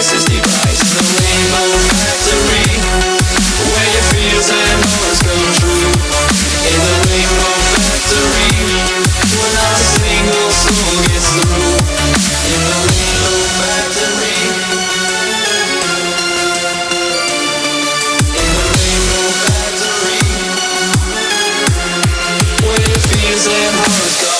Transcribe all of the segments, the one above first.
voices device. In the Rainbow Factory, where your fears and horrors come true. In the Rainbow Factory, where not a single soul gets through. In the Rainbow Factory, in the Rainbow Factory, where your fears and horrors come.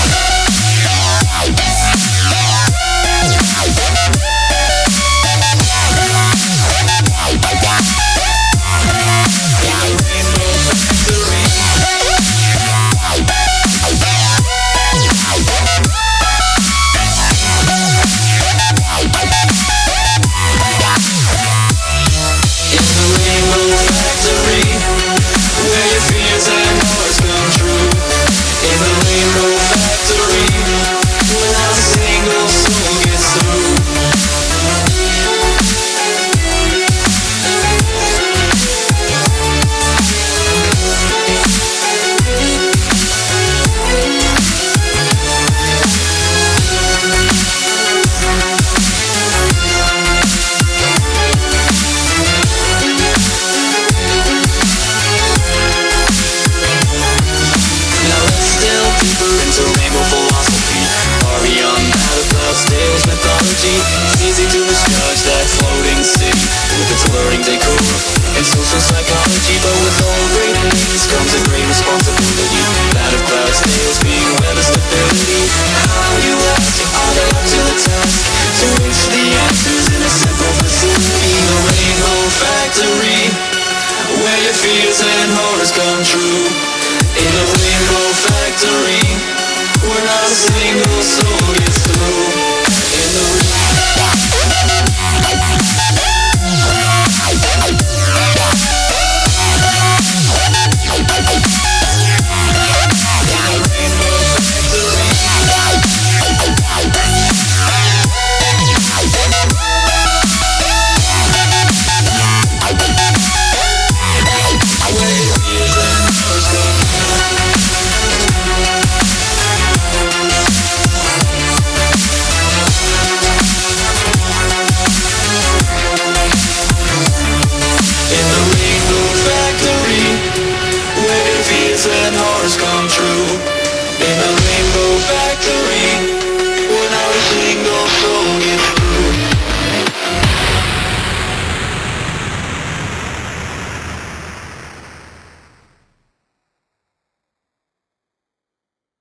It's easy to misjudge that floating city with its alluring decor and social psychology, but with all great needs comes a great responsibility. That of cloud tales being weather stability. How you ask, are they up to the task to reach the answers in a simple facility? The Rainbow Factory, where your fears and horrors come true. In the Rainbow Factory, where not a single soul gets through.